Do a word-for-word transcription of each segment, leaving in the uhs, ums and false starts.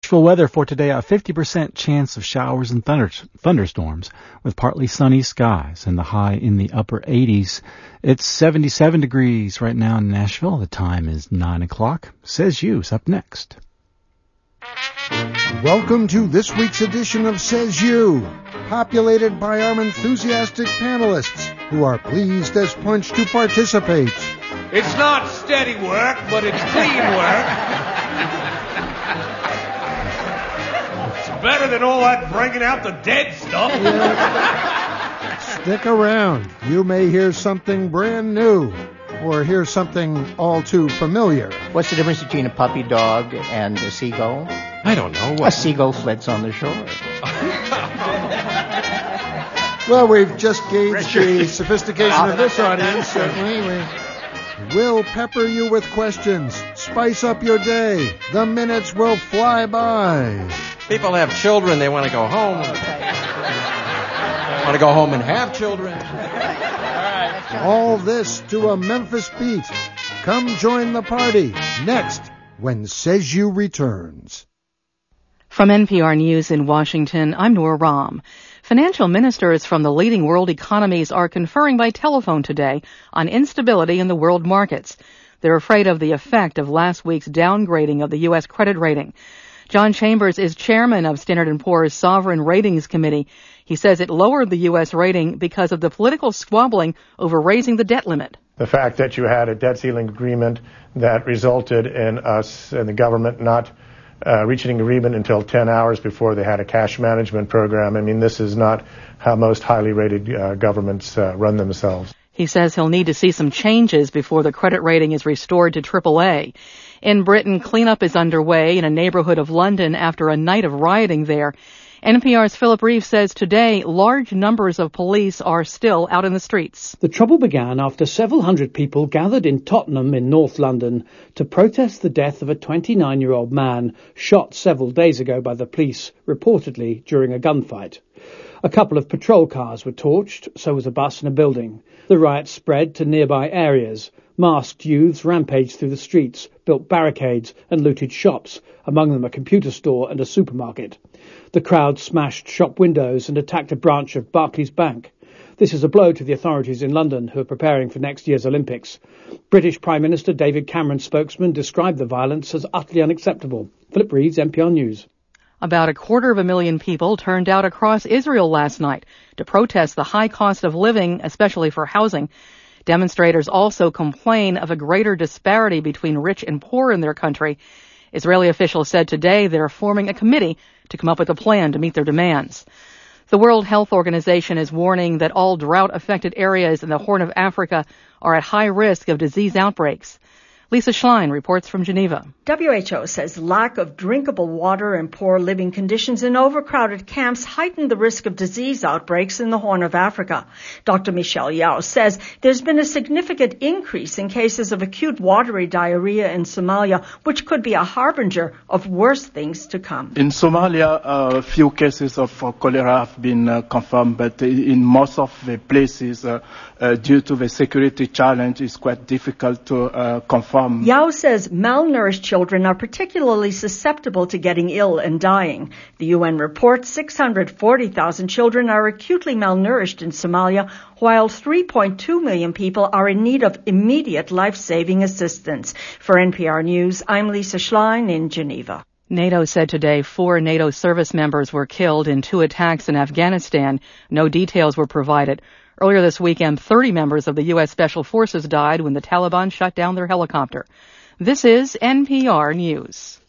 Nashville weather for today, a fifty percent chance of showers and thunder, thunderstorms with partly sunny skies and the high in the upper eighties. It's seventy-seven degrees right now in Nashville. The time is nine o'clock. Says You's up next. Welcome to this week's edition of Says You, populated by our enthusiastic panelists who are pleased as punch to participate. It's not steady work, but it's clean work. Better than all that bringing out the dead stuff. Yeah. Stick around. You may hear something brand new or hear something all too familiar. What's the difference between a puppy dog and a seagull? I don't know. What? A seagull flits on the shore. Well, we've just gauged the sophistication of this audience, certainly. We will pepper you with questions. Spice up your day. The minutes will fly by. People have children. They want to go home. Want to go home and have children. All this to a Memphis beat. Come join the party next when Says You returns. From N P R News in Washington, I'm Noor Ram. Financial ministers from the leading world economies are conferring by telephone today on instability in the world markets. They're afraid of the effect of last week's downgrading of the U S credit rating. John Chambers is chairman of Standard and Poor's Sovereign Ratings Committee. He says it lowered the U S rating because of the political squabbling over raising the debt limit. The fact that you had a debt ceiling agreement that resulted in us and the government not uh, reaching an agreement until ten hours before they had a cash management program. I mean, this is not how most highly rated uh, governments uh, run themselves. He says he'll need to see some changes before the credit rating is restored to triple A. In Britain, cleanup is underway in a neighborhood of London after a night of rioting there. N P R's Philip Reeve says today large numbers of police are still out in the streets. The trouble began after several hundred people gathered in Tottenham in North London to protest the death of a twenty-nine-year-old man shot several days ago by the police, reportedly during a gunfight. A couple of patrol cars were torched, so was a bus and a building. The riot spread to nearby areas. Masked youths rampaged through the streets, built barricades and looted shops, among them a computer store and a supermarket. The crowd smashed shop windows and attacked a branch of Barclays Bank. This is a blow to the authorities in London who are preparing for next year's Olympics. British Prime Minister David Cameron's spokesman described the violence as utterly unacceptable. Philip Reeves, N P R News. About a quarter of a million people turned out across Israel last night to protest the high cost of living, especially for housing. Demonstrators also complain of a greater disparity between rich and poor in their country. Israeli officials said today they're forming a committee to come up with a plan to meet their demands. The World Health Organization is warning that all drought-affected areas in the Horn of Africa are at high risk of disease outbreaks. Lisa Schlein reports from Geneva. W H O says lack of drinkable water and poor living conditions in overcrowded camps heighten the risk of disease outbreaks in the Horn of Africa. Doctor Michelle Yao says there's been a significant increase in cases of acute watery diarrhea in Somalia, which could be a harbinger of worse things to come. In Somalia, a uh, few cases of uh, cholera have been uh, confirmed, but in most of the places, uh, uh, due to the security challenge, it's quite difficult to uh, confirm. Yao says malnourished children are particularly susceptible to getting ill and dying. The U N reports six hundred forty thousand children are acutely malnourished in Somalia, while three point two million people are in need of immediate life-saving assistance. For N P R News, I'm Lisa Schlein in Geneva. NATO said today four NATO service members were killed in two attacks in Afghanistan. No details were provided. Earlier this weekend, thirty members of the U S Special Forces died when the Taliban shut down their helicopter. This is N P R News.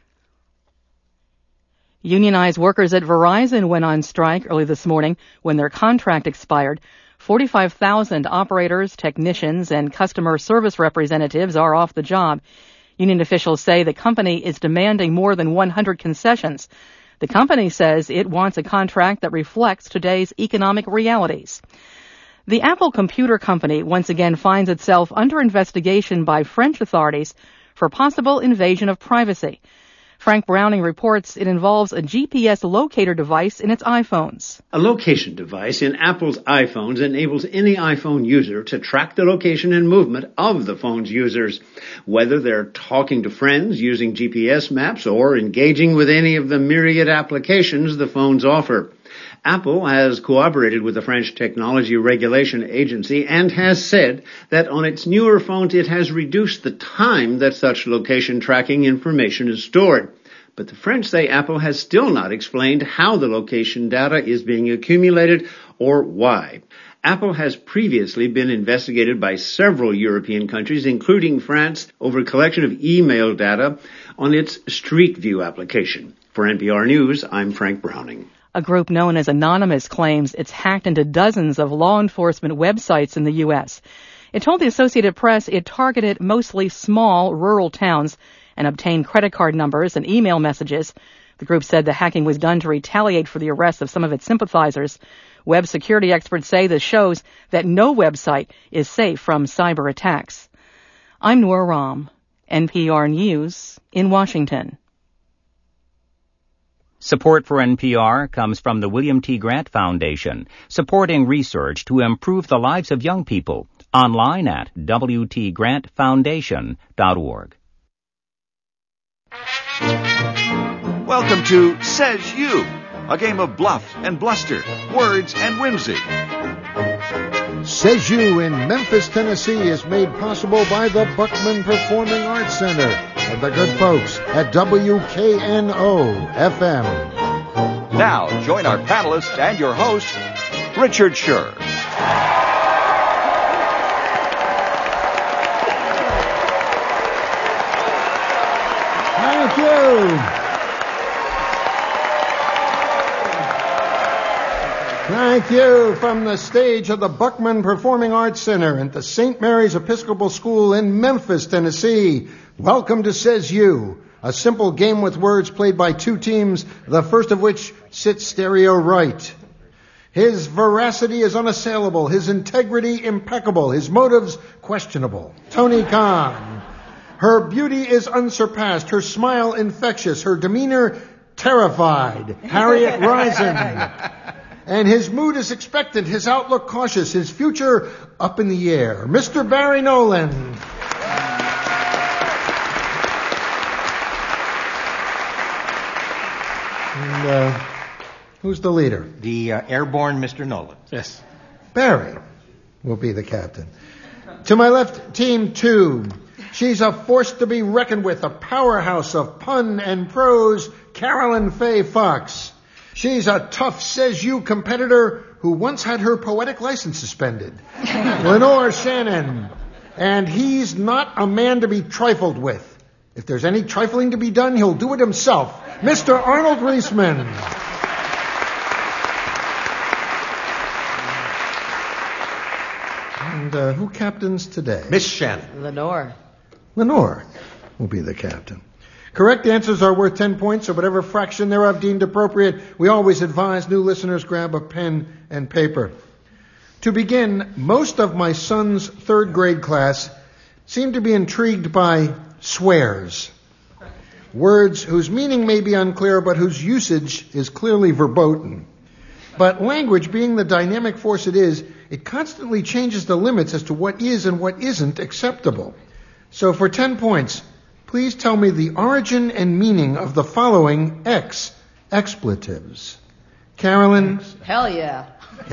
Unionized workers at Verizon went on strike early this morning when their contract expired. forty-five thousand operators, technicians, and customer service representatives are off the job. Union officials say the company is demanding more than one hundred concessions. The company says it wants a contract that reflects today's economic realities. The Apple Computer Company once again finds itself under investigation by French authorities for possible invasion of privacy. Frank Browning reports it involves a G P S locator device in its iPhones. A location device in Apple's iPhones enables any iPhone user to track the location and movement of the phone's users, whether they're talking to friends using G P S maps or engaging with any of the myriad applications the phones offer. Apple has cooperated with the French Technology Regulation Agency and has said that on its newer phones it has reduced the time that such location tracking information is stored. But the French say Apple has still not explained how the location data is being accumulated or why. Apple has previously been investigated by several European countries, including France, over a collection of email data on its Street View application. For N P R News, I'm Frank Browning. A group known as Anonymous claims it's hacked into dozens of law enforcement websites in the U S. It told the Associated Press it targeted mostly small rural towns and obtained credit card numbers and email messages. The group said the hacking was done to retaliate for the arrest of some of its sympathizers. Web security experts say this shows that no website is safe from cyber attacks. I'm Noor Ram, N P R News in Washington. Support for N P R comes from the William T. Grant Foundation, supporting research to improve the lives of young people. Online at w t grant foundation dot org. Welcome to Says You, a game of bluff and bluster, words and whimsy. Says You in Memphis, Tennessee is made possible by the Buckman Performing Arts Center and the good folks at W K N O F M. Now, join our panelists and your host, Richard Scher. Thank you. Thank you from the stage of the Buckman Performing Arts Center at the Saint Mary's Episcopal School in Memphis, Tennessee. Welcome to Says You, a simple game with words played by two teams, the first of which sits stereo right. His veracity is unassailable, his integrity impeccable, his motives questionable. Tony Khan. Her beauty is unsurpassed, her smile infectious, her demeanor terrified. Harriet Risen. And his mood is expectant, his outlook cautious, his future up in the air. Mister Barry Nolan. And uh, who's the leader? The uh, airborne Mister Nolan. Yes. Barry will be the captain. To my left, team two. She's a force to be reckoned with, a powerhouse of pun and prose, Carolyn Faye Fox. She's a tough Says You competitor who once had her poetic license suspended. Lenore Shannon. And he's not a man to be trifled with. If there's any trifling to be done, he'll do it himself. Mister Arnold Reisman. And uh, who captains today? Miss Shannon. Lenore. Lenore will be the captain. Correct answers are worth ten points, or whatever fraction thereof deemed appropriate. We always advise new listeners grab a pen and paper. To begin, most of my son's third grade class seem to be intrigued by swears. Words whose meaning may be unclear, but whose usage is clearly verboten. But language, being the dynamic force it is, it constantly changes the limits as to what is and what isn't acceptable. So for ten points, please tell me the origin and meaning of the following X expletives. Carolyn? Hell yeah.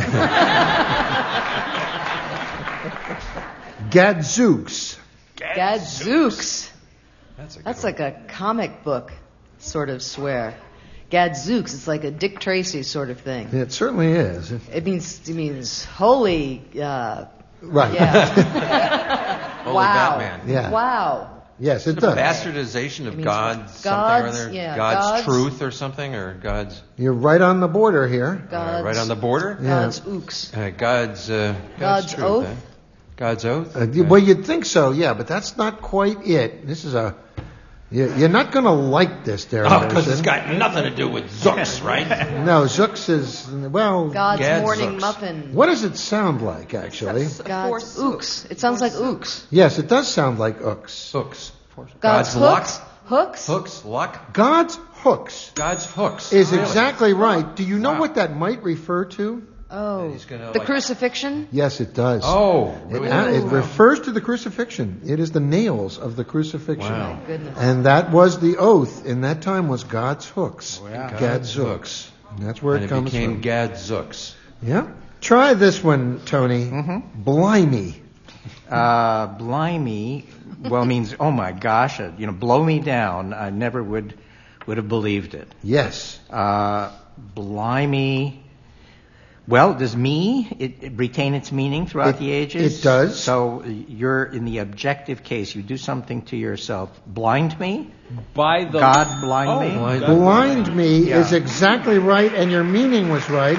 Gadzooks. Gadzooks. That's, a That's like a comic book sort of swear. Gadzooks. It's like a Dick Tracy sort of thing. It certainly is. It means it means holy. Uh, right. Yeah. Holy wow. Batman. Yeah. Wow. Yes, it Is does. A bastardization of God's, God's something or other? yeah, God's, God's truth or something, or God's... You're right on the border here. God's, uh, right on the border? God's yeah. ooks. Uh, God's, uh, God's, God's truth, oath? Eh? God's oath? Uh, well, you'd think so, yeah, but that's not quite it. This is a... You're not going to like this, Darren. Oh, because it's got nothing to do with Zooks, right? No, Zooks is, well... God's Gad morning Zooks. muffin. What does it sound like, actually? God's ooks. It sounds like ooks. Yes, it does sound like ooks. Ooks. God's, God's luck? hooks. Hooks? Hooks, luck. God's hooks. God's hooks. Is Really? exactly right. Do you know Wow. what that might refer to? Oh, He's gonna, the like- crucifixion? Yes, it does. Oh, It, really? uh, it Wow. refers to the crucifixion. It is the nails of the crucifixion. Wow. My goodness. And that was the oath in that time was God's hooks. Wow. God's God's hooks. And that's where And it it comes became from. Gadzooks. Yeah. Try this one, Tony. Mm-hmm. Blimey. Uh, blimey, well, means, oh my gosh, uh, you know, blow me down. I never would would have believed it. Yes. Uh, blimey. Well, does me it, it retain its meaning throughout It- the ages? it does. So you're in the objective case. You do something to yourself. Blind me? By the God blind Oh, me? blind- Blind me Yeah. is exactly right, and your meaning was right.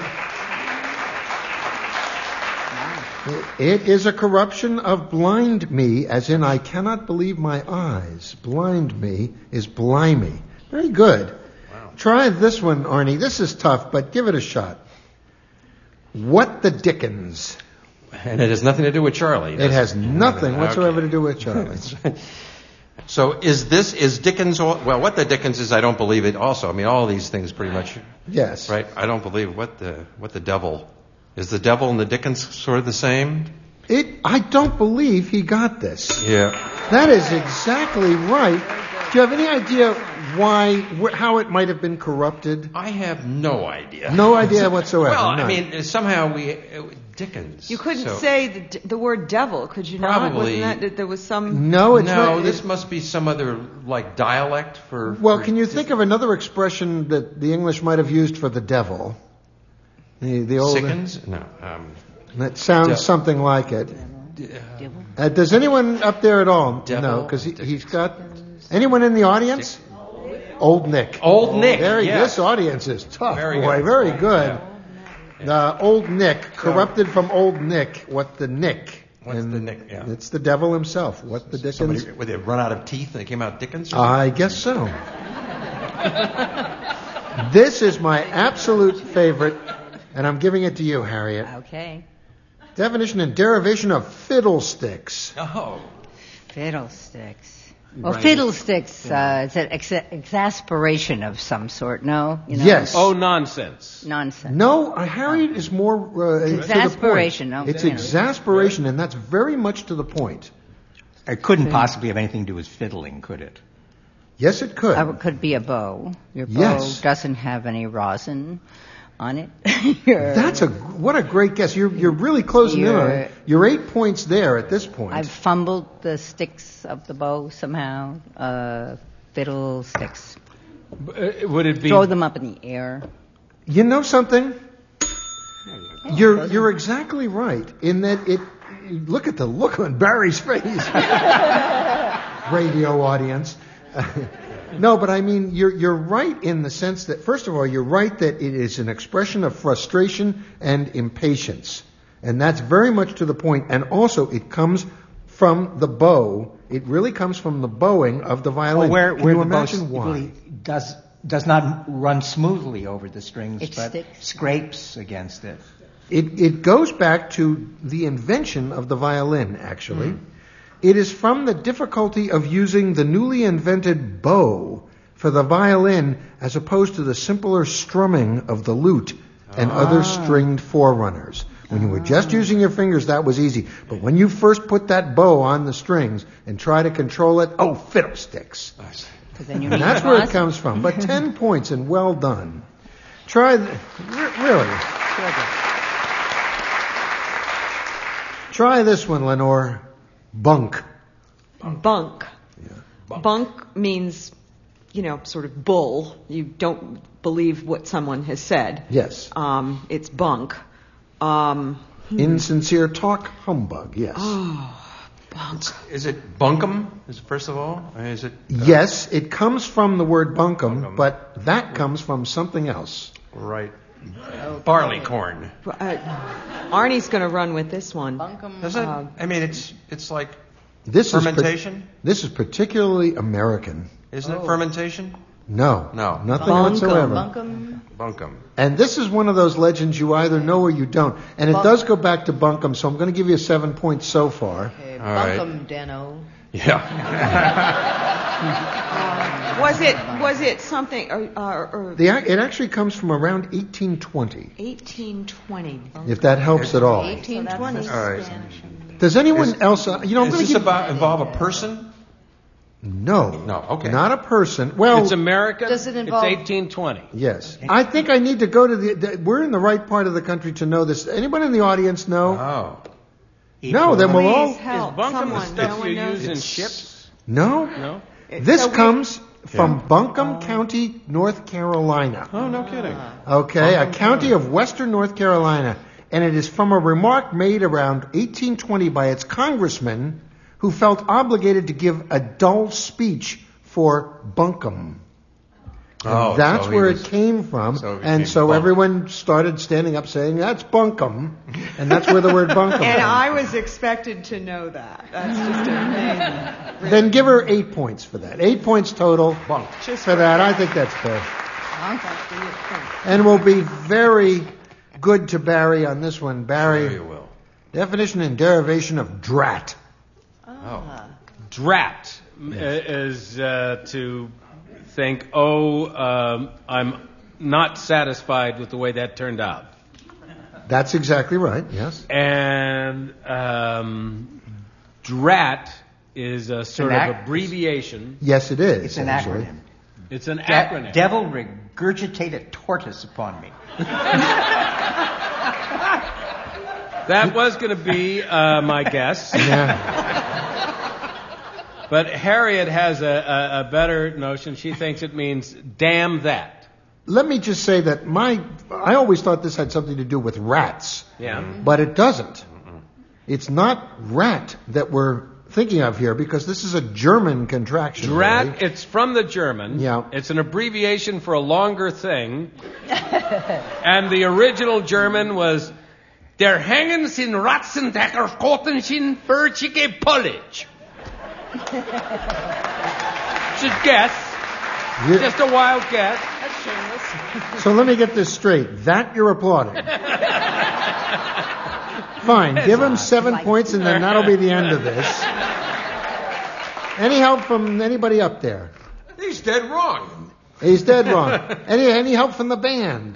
It is a corruption of blind me, as in I cannot believe my eyes. Blind me is blimey. Very good. Wow. Try this one, Arnie. This is tough, but give it a shot. What the dickens? And it has nothing to do with Charlie. It has nothing whatsoever Okay. to do with Charlie. So is this, is Dickens, all, well, what the Dickens is, I don't believe it also. I mean, all these things pretty much. Yes. Right? I don't believe what the, what the devil, is the devil and the Dickens sort of the same? It. I don't believe he got this. Yeah. That is exactly right. Do you have any idea why, wh- how it might have been corrupted? I have no idea. No idea whatsoever. Well, I none. mean, somehow we, uh, Dickens. You couldn't so say the, the word devil, could you not? Probably- Wasn't that, that there was some... No, it's no, not. this it- must be some other, like, dialect for... well, for can you think of another expression that the English might have used for the devil? The, the old. Sickens? No. Um, That sounds De- something like it. Uh, does anyone up there at all? Devil? No, because he, he's got. Anyone in the audience? Old Nick. Old Nick, Very, yeah. This audience is tough, Very boy. good. Very good. Uh, old Nick, corrupted from Old Nick. What the Nick? What's And the Nick? Yeah. It's the devil himself. What the Dickens? Somebody, would they run out of teeth and they came out Dickens? Or I guess so. This is my absolute favorite, and I'm giving it to you, Harriet. Okay. Definition and derivation of fiddlesticks. Oh. Fiddlesticks. Well, Right. fiddlesticks, uh, it's an ex- exasperation of some sort, no? You know? Yes. Oh, nonsense. Nonsense. No, uh, Harriet is more uh, It's to the exasperation, point. no? It's You know. exasperation, and that's very much to the point. It couldn't possibly have anything to do with fiddling, could it? Yes, it could. Uh, it could be a bow. Your bow Yes. doesn't have any rosin on it. Your- That's a what a great guess. You're you're really closing in on You're- it. You're eight points there at this point. I've fumbled the sticks of the bow somehow. Uh, fiddlesticks. Uh, would it be... Throw them up in the air. You know something? You're you're exactly right in that it. Look at the look on Barry's face. Radio audience. No, but I mean you're you're right in the sense that first of all you're right that it is an expression of frustration and impatience, and that's very much to the point. And also it comes from the bow. It really comes from the bowing of the violin. Well, where, Can where you the bow imagine why? really does does not run smoothly over the strings, It but sticks. scrapes against it. It, it goes back to the invention of the violin, actually. It is from the difficulty of using the newly invented bow for the violin as opposed to the simpler strumming of the lute and other stringed forerunners. When you were just using your fingers, that was easy. But when you first put that bow on the strings and try to control it, oh, fiddlesticks. 'Cause then you And need that's where it rosin. comes from. But ten points and well done. Try, th- re- really. Try this one, Lenore. Bunk. Bunk. Bunk means, you know, sort of bull. You don't believe what someone has said. Yes. Um, it's bunk. Um, Insincere talk, humbug, yes. oh, bunk. Is it bunkum, is it, first of all? Or is it... uh, Yes, it comes from the word bunkum, but that comes from something else. Right. Barley corn. Uh, Arnie's going to run with this one. Does it? Uh, I mean, it's it's like This fermentation. Is par- this is particularly American. Isn't Oh. it fermentation? No. No. Nothing Bunkum. whatsoever. Bunkum. Bunkum. And this is one of those legends you either know or you don't. And it Bunk- does go back to bunkum, so I'm going to give you seven points so far. Okay, All right. Bunkum Dano. Yeah. Uh, was it was it something? Or, or, or The, it actually comes from around eighteen twenty, eighteen twenty. if that helps at all. eighteen twenty. All right. Does anyone Is- else, uh, you know, I'm Does going this to give... about involve a person? No. No, okay. Not a person. Well, It's American. Does it involve- It's eighteen twenty. yes. I think I need to go to the, the... We're in the right part of the country to know this. Anyone in the audience know? Oh. No, then we'll all... Please help Is bunkum the someone. stuff No one you knows. use in It's- ships? No? No. This So we- comes from Buncombe County, North Carolina. Oh, no kidding. Okay, a county of western North Carolina. And it is from a remark made around eighteen twenty by its congressman who felt obligated to give a dull speech for Buncombe. And Oh, that's so he where was- it came from. so it and became so Bunk. everyone started standing up saying, that's Buncombe. And that's where the word Buncombe And comes. I was expected to know that. That's just amazing. Then give her eight points for that. Eight points total Bunk. Just for that. I think that's fair. Thank And we'll be very good to Barry on this one. Barry, Very well. definition and derivation of drat. Oh. Drat uh, is uh, to think, oh, um, I'm not satisfied with the way that turned out. That's exactly right, yes. And um, drat is a sort an of ac- abbreviation. Yes, it is. It's an actually. acronym. It's an De- acronym. Devil regurgitate a tortoise upon me. That was going to be uh, my guess. Yeah. But Harriet has a, a, a better notion. She thinks it means damn that. Let me just say that my, I always thought this had something to do with rats. Yeah. But it doesn't. It's not rat that we're thinking of here because this is a German contraction. Drat, Barry. it's from the German. Yeah. It's an abbreviation for a longer thing. And the original German was Der hängen sin Ratzendecker Kotenchen für Chicke Polish. Just guess. You- Just a wild guess. So let me get this straight. That you're applauding. Fine. Give him seven points and then that'll be the end of this. Any help from anybody up there? He's dead wrong. He's dead wrong. Any any help from the band?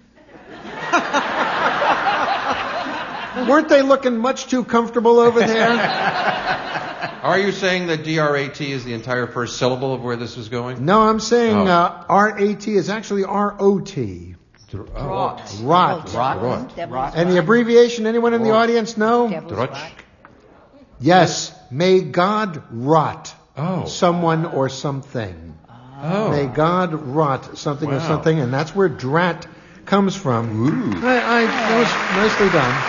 Weren't they looking much too comfortable over there? Are you saying that D R A T is the entire first syllable of where this is going? No, I'm saying Oh. uh, R A T is actually R O T. Rot. Rot. Rot. Rot. And the abbreviation, anyone in the audience know? Drutch. Yes. May God rot Oh. someone or something. Oh. May God rot something or Wow. something, and that's where drat comes from. Ooh. I, I, that was nicely done.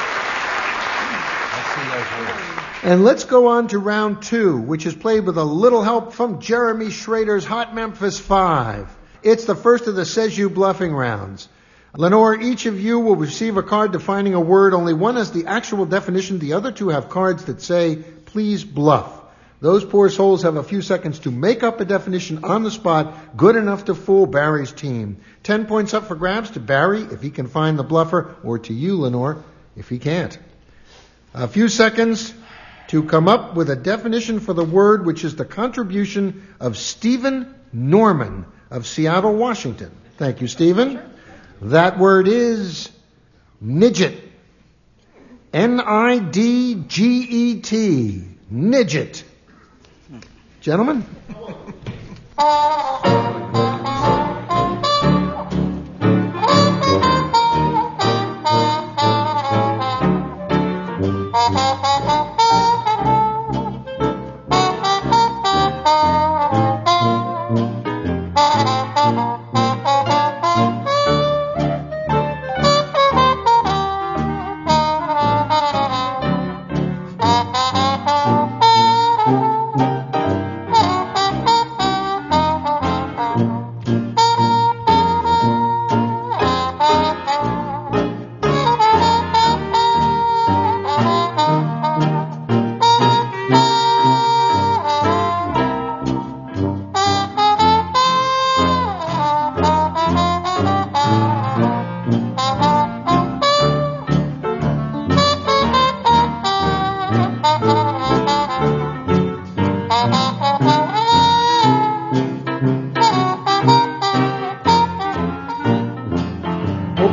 Let's see those words. And let's go on to round two, which is played with a little help from Jeremy Schrader's Hot Memphis Five. It's the first of the Says You bluffing rounds. Lenore, each of you will receive a card defining a word. Only one has the actual definition. The other two have cards that say, please bluff. Those poor souls have a few seconds to make up a definition on the spot, good enough to fool Barry's team. Ten points up for grabs to Barry if he can find the bluffer, or to you, Lenore, if he can't. A few seconds to come up with a definition for the word, which is the contribution of Stephen Norman of Seattle, Washington. Thank you, Stephen. That word is Nidget. N I D G E T. Nidget. Gentlemen?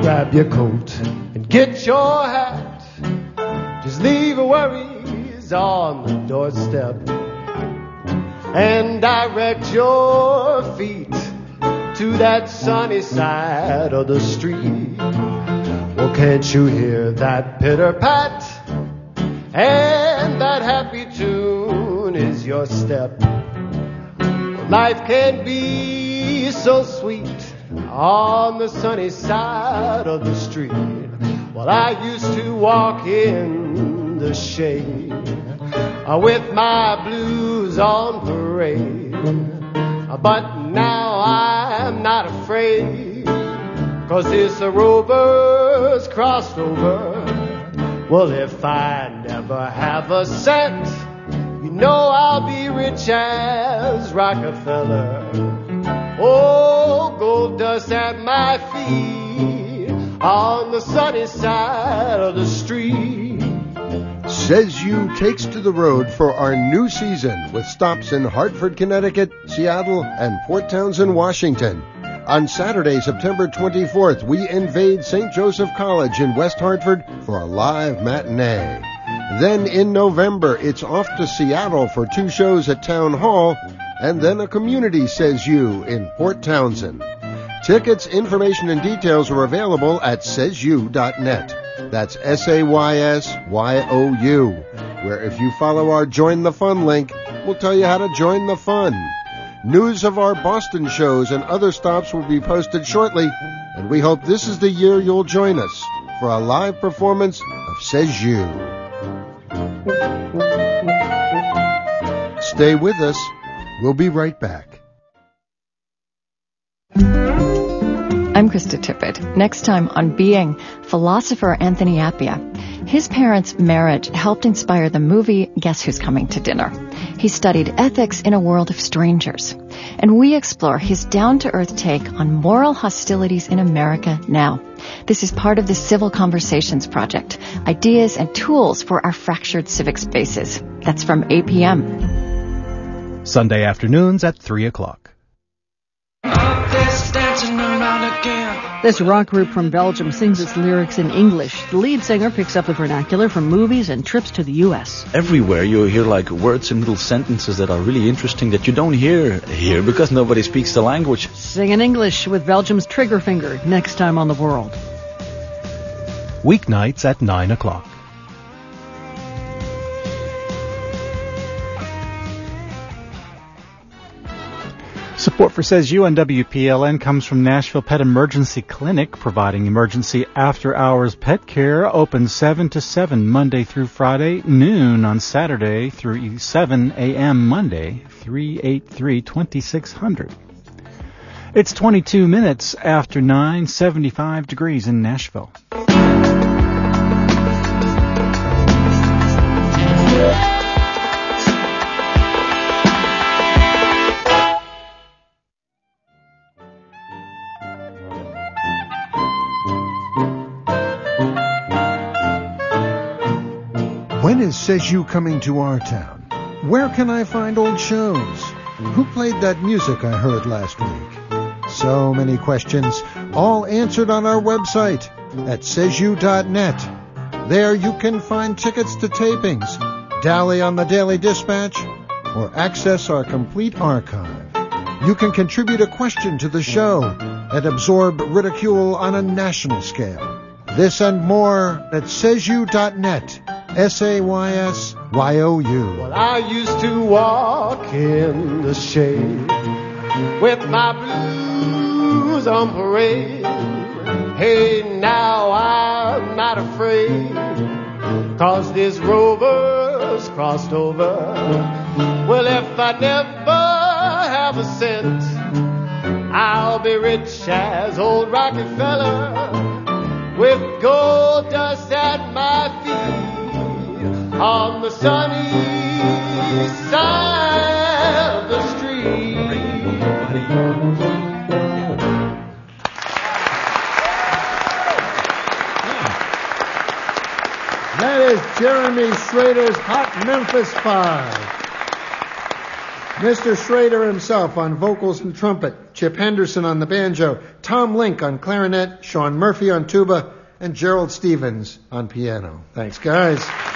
grab your coat and get your hat. Just leave your worries on the doorstep and direct your feet to that sunny side of the street. Well, can't you hear that pitter-pat? And that happy tune is your step. Life can be so sweet on the sunny side of the street. Well, I used to walk in the shade uh, with my blues on parade. Uh, but now I'm not afraid, 'cause this rover's crossed over. Well, if I never have a cent, you know I'll be rich as Rockefeller. Oh, gold dust at my feet on the sunny side of the street. Says You takes to the road for our new season with stops in Hartford, Connecticut, Seattle, and Port Townsend, Washington. On Saturday, September twenty-fourth, we invade Saint Joseph College in West Hartford for a live matinee. Then in November, it's off to Seattle for two shows at Town Hall, and then a community Says You in Port Townsend. Tickets, information, and details are available at says you dot net. That's S A Y S Y O U, where if you follow our Join the Fun link, we'll tell you how to join the fun. News of our Boston shows and other stops will be posted shortly, and we hope this is the year you'll join us for a live performance of Says You. Stay with us. We'll be right back. I'm Krista Tippett. Next time on Being, philosopher Anthony Appiah. His parents' marriage helped inspire the movie Guess Who's Coming to Dinner. He studied ethics in a world of strangers. And we explore his down-to-earth take on moral hostilities in America now. This is part of the Civil Conversations Project, ideas and tools for our fractured civic spaces. That's from eight p.m. Sunday afternoons at three o'clock. This rock group from Belgium sings its lyrics in English. The lead singer picks up the vernacular from movies and trips to the U S. Everywhere you hear like words and little sentences that are really interesting that you don't hear here because nobody speaks the language. Sing in English with Belgium's Triggerfinger next time on The World. Weeknights at nine o'clock. Support for Says You on W P L N comes from Nashville Pet Emergency Clinic, providing emergency after-hours pet care, open seven to seven Monday through Friday, noon on Saturday through seven a.m. Monday, three eight three, two six zero zero. It's twenty-two minutes after nine, seventy-five degrees in Nashville. When is Says You coming to our town? Where can I find old shows? Who played that music I heard last week? So many questions, all answered on our website at says you dot net. There you can find tickets to tapings, dally on the Daily Dispatch, or access our complete archive. You can contribute a question to the show and absorb ridicule on a national scale. This and more at says you dot net. S A Y S Y O U. Well, I used to walk in the shade with my blues on parade. Hey, now I'm not afraid, 'cause this rover's crossed over. Well, if I never have a cent, I'll be rich as old Rockefeller, with gold dust at my feet on the sunny side of the street. That is Jeremy Schrader's Hot Memphis Five. Mister Schrader himself on vocals and trumpet, Chip Henderson on the banjo, Tom Tom Link on clarinet, Sean Murphy on tuba, and Gerald Stevens on piano. Thanks, guys.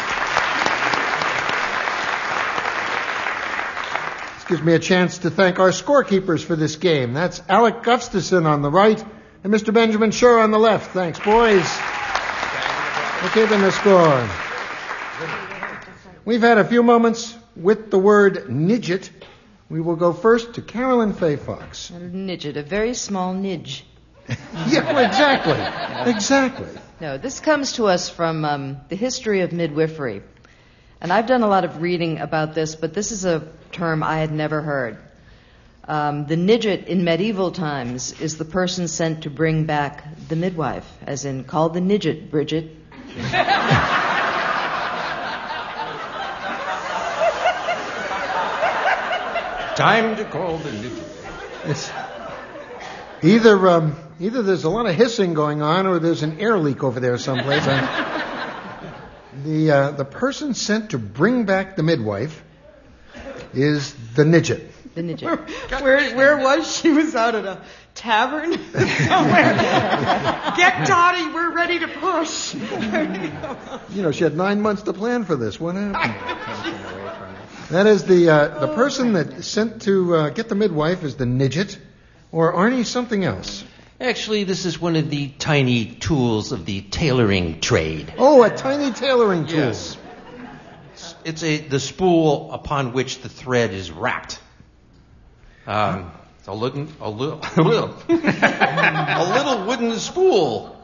This gives me a chance to thank our scorekeepers for this game. That's Alec Gustafson on the right and Mister Benjamin Schur on the left. Thanks, boys. We're keeping the score. We've had a few moments with the word nidget. We will go first to Carolyn Faye Fox. A nidget, a very small nidge. Yeah, well, exactly. Exactly. No, this comes to us from um, the history of midwifery. And I've done a lot of reading about this, but this is a term I had never heard. Um, the nidget in medieval times is the person sent to bring back the midwife, as in, call the nidget, Bridget. Time to call the nidget. It's either, um, either there's a lot of hissing going on or there's an air leak over there someplace. the, uh, the person sent to bring back the midwife is the nidget. The nidget. Where, where was she? Was out at a tavern somewhere. Get Dottie, we're ready to push. You know, she had nine months to plan for this. What happened? That is the uh, the person that sent to uh, get the midwife is the nidget, or Arnie something else. Actually, this is one of the tiny tools of the tailoring trade. Oh, a tiny tailoring tool. Yes. It's a the spool upon which the thread is wrapped. Um, it's a little, a little, a little, a little wooden spool.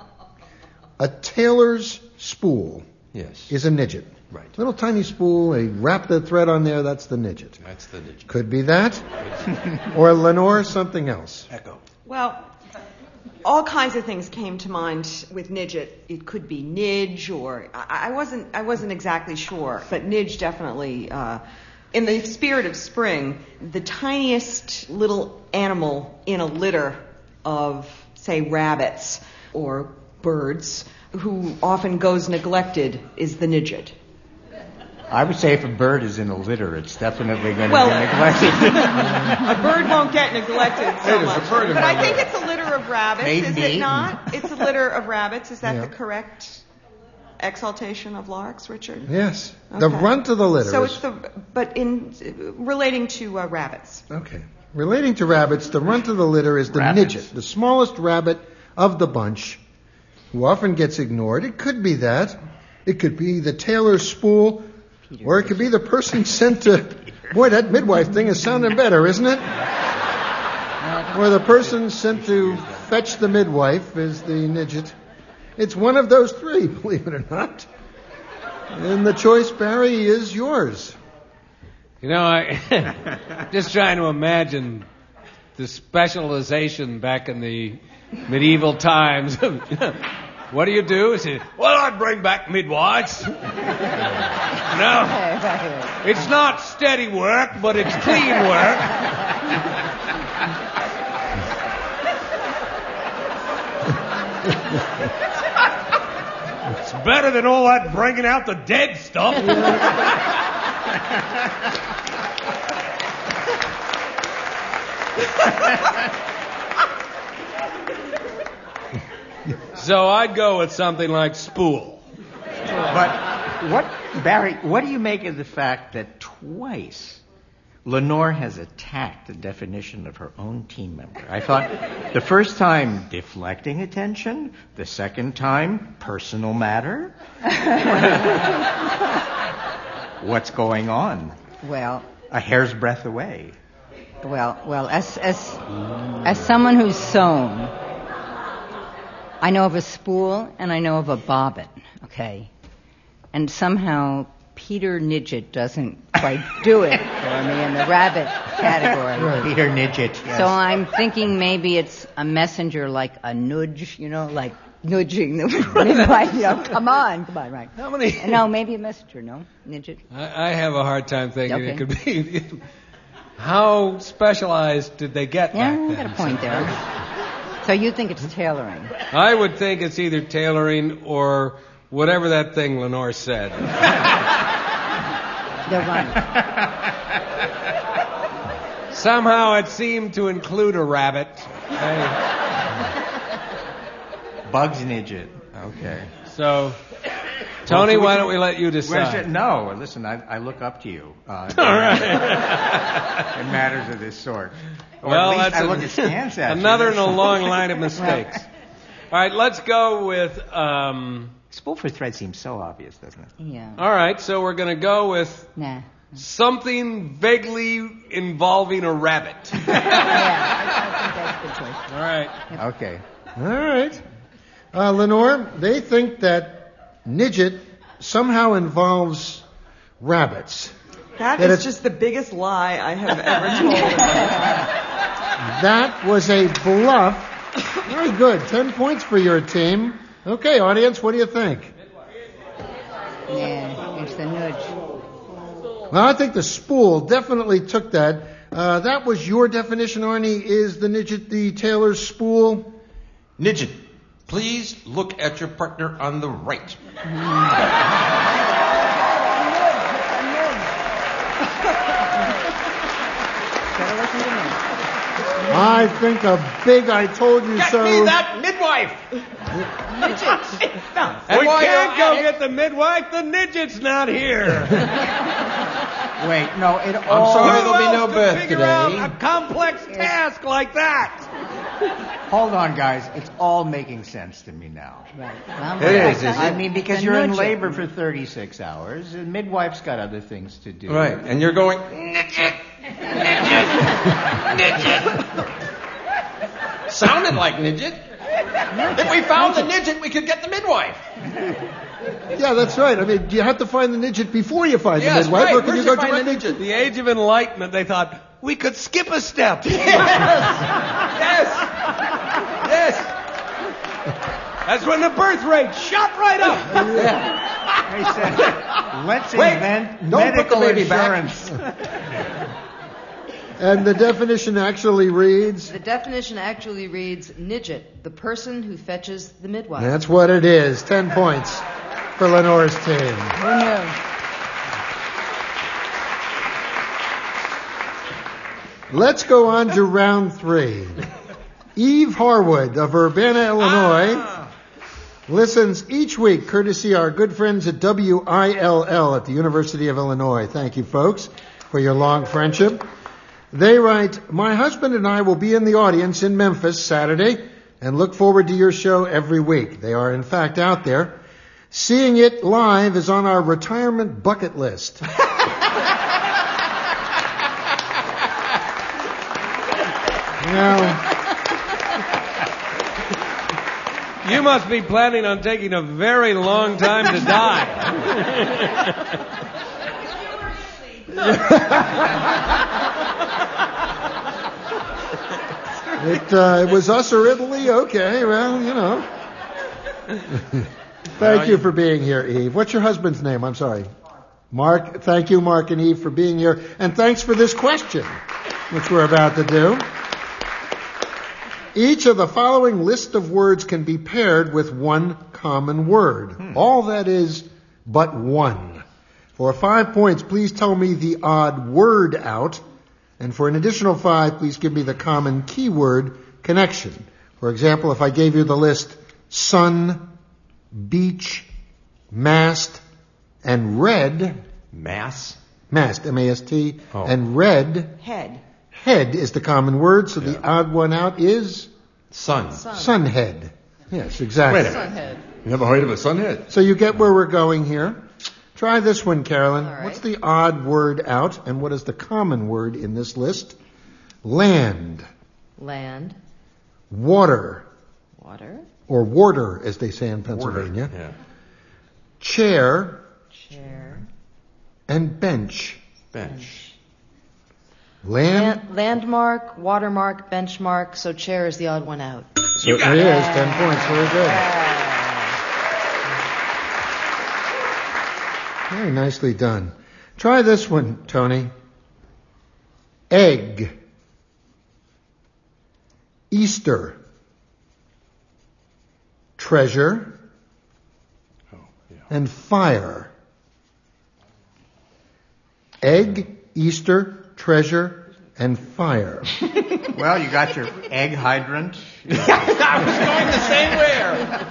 A tailor's spool. Yes. Is a nidget. Right. Little tiny spool. They wrap the thread on there. That's the nidget. That's the nidget. Could be that, or Lenore something else. Echo. Well, all kinds of things came to mind with nidget. It could be nidge, or I, I wasn't. I wasn't exactly sure, but nidge definitely. Uh, in the spirit of spring, the tiniest little animal in a litter of, say, rabbits or birds, who often goes neglected, is the nidget. I would say if a bird is in a litter, it's definitely going to well, be neglected. A bird won't get neglected so Hey, much. but I think it's a litter of rabbits, Maybe. is it not? It's a litter of rabbits. Is that Yeah. the correct exaltation of larks, Richard? Yes. The Okay. runt of the litter. So is- it's the, but in relating to uh, rabbits. Okay. Relating to rabbits, the runt of the litter is the Rabbits. nidget, the smallest rabbit of the bunch, who often gets ignored. It could be that. It could be the tailor's spool, or it could be the person sent to... Boy, that midwife thing is sounding better, isn't it? Or the person sent to fetch the midwife is the nidget. It's one of those three, believe it or not. And the choice, Barry, is yours. You know, I just trying to imagine the specialization back in the medieval times. What do you do? I say, well, I bring back midwives. No, it's not steady work, but it's clean work. It's better than all that bringing out the dead stuff. So I'd go with something like spool. But what, Barry, what do you make of the fact that twice Lenore has attacked the definition of her own team member? I thought the first time deflecting attention, the second time personal matter. What's going on? Well, A hair's breadth away. well, well. As as as someone who's sewn, I know of a spool and I know of a bobbin. Okay, and somehow Peter Nidget doesn't quite do it for me in the rabbit category. Right. Peter Nidget, yes. So I'm thinking maybe it's a messenger, like a nudge, you know, like nudging the midwife. You know, come on, come on, right? How many? No, maybe a messenger. No, Nidget. I, I have a hard time thinking Okay. it could be. How specialized did they get Yeah, back I then? got a point there. So you think it's tailoring? I would think it's either tailoring or whatever that thing Lenore said. They're right. Somehow it seemed to include a rabbit. I, Bugs Nidget. Okay. So, Tony, well, why don't we let you decide? No, listen, I, I look up to you. Uh, All right. in matters of this sort. Or well, at least that's I look a, askance at another you. in a long line of mistakes. All right, let's go with... Um, Spool for thread seems so obvious, doesn't it? Yeah. All right, so we're going to go with Nah. something vaguely involving a rabbit. Yeah, I, I think that's a good choice. All right. Okay. All right. Uh, Lenore, they think that Nidget somehow involves rabbits. That, that is just the biggest lie I have ever told. That was a bluff. Very good. Ten points for your team. Okay, audience, what do you think? Yeah, it's the nudge. Well, I think the spool definitely took that. Uh, that was your definition, Arnie. Is the Nidget the Taylor's spool? Nidget, please look at your partner on the right. I think a big I told you Get so. me that midwife! And we can't go get the midwife. The Nidget's not here. Wait, no, it I'm all... sorry, Who there'll be else no could birth figure today. out a complex task like that? Hold on, guys. It's all making sense to me now. Right. Well, It is, is I it? mean, because The you're in nudge. labor for thirty-six hours. The midwife's got other things to do. Right, and you're going, Nidget, Nidget, Nidget. Sounded like Nidget. If we found the Nidget, we could get the midwife. Yeah, that's right. I mean, do you have to find the Nidget before you find Yes, the midwife, right. or can Where'd you you go find the directly to... The Age of Enlightenment, they thought, we could skip a step. Yes. Yes. That's when the birth rate shot right up. They said, let's Wait, invent don't put medical the baby back. insurance. And the definition actually reads... The definition actually reads Nidget, the person who fetches the midwife. That's what it is. Ten points for Lenore's team. Who knew? Let's go on to round three. Eve Harwood of Urbana, Illinois, Ah. listens each week, courtesy our good friends at W I L L at the University of Illinois. Thank you, folks, for your long friendship. They write, my husband and I will be in the audience in Memphis Saturday and look forward to your show every week. They are, in fact, out there. Seeing it live is on our retirement bucket list. Now, You must be planning on taking a very long time to die. it, uh, it was us or Italy? Okay, well, you know. Thank you for being here, Eve. What's your husband's name? I'm sorry. Mark. Thank you, Mark and Eve, for being here. And thanks for this question, which we're about to do. Each of the following list of words can be paired with one common word. Hmm. All that is but one. For five points, please tell me the odd word out. And for an additional five, please give me the common keyword connection. For example, if I gave you the list sun, beach, mast, and red. Mass? Mast, M A S T. Oh. And red. Head. Head is the common word, so yeah. The odd one out is? Sun. Sun. Sunhead. Yes, exactly. Wait a minute. You never heard of a sunhead? So you get where we're going here. Try this one, Carolyn. All right. What's the odd word out, and what is the common word in this list? Land. Land. Water. Water. Or warder, as they say in Pennsylvania. Warder, yeah. Chair. Chair. And bench. Bench. Land. Land, landmark, watermark, benchmark, so chair is the odd one out. So there it is, ten points. Very good. Very nicely done. Try this one, Tony. Egg. Easter. Treasure. Oh, yeah. And fire. Egg, Easter, treasure, and fire. Well, you got your egg hydrant. I was going the same way.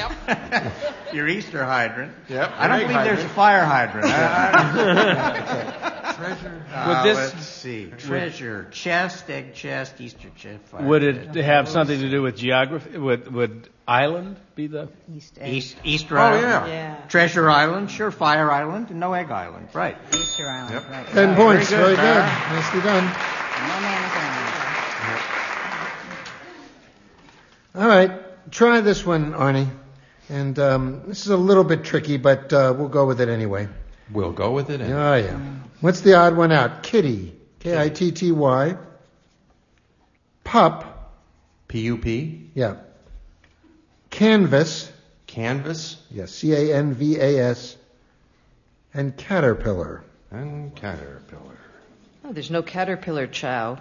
Your Easter hydrant. Yep. I don't Egg believe there's a hydrant. fire hydrant. Treasure. Uh, Would this- let's see. Treasure. Chest, egg chest, Easter chest, fire Would it hydrant. have something to do with geography? Would would island be the East East, Easter Oh, Island. yeah. Yeah. Treasure Island, sure. Fire Island, and no egg island. Right. Easter Island? Yep. Right. Ten Yeah, points. very Very good, good. Sarah. Nicely done. No man is island. All right. Try this one, Arnie. And um, this is a little bit tricky, but uh, we'll go with it anyway. We'll go with it. Oh, yeah. What's the odd one out? Kitty. K I T T Y. Pup. P U P. Yeah. Canvas. Canvas. Yes, C A N V A S. And caterpillar. And caterpillar. Oh, there's no caterpillar chow.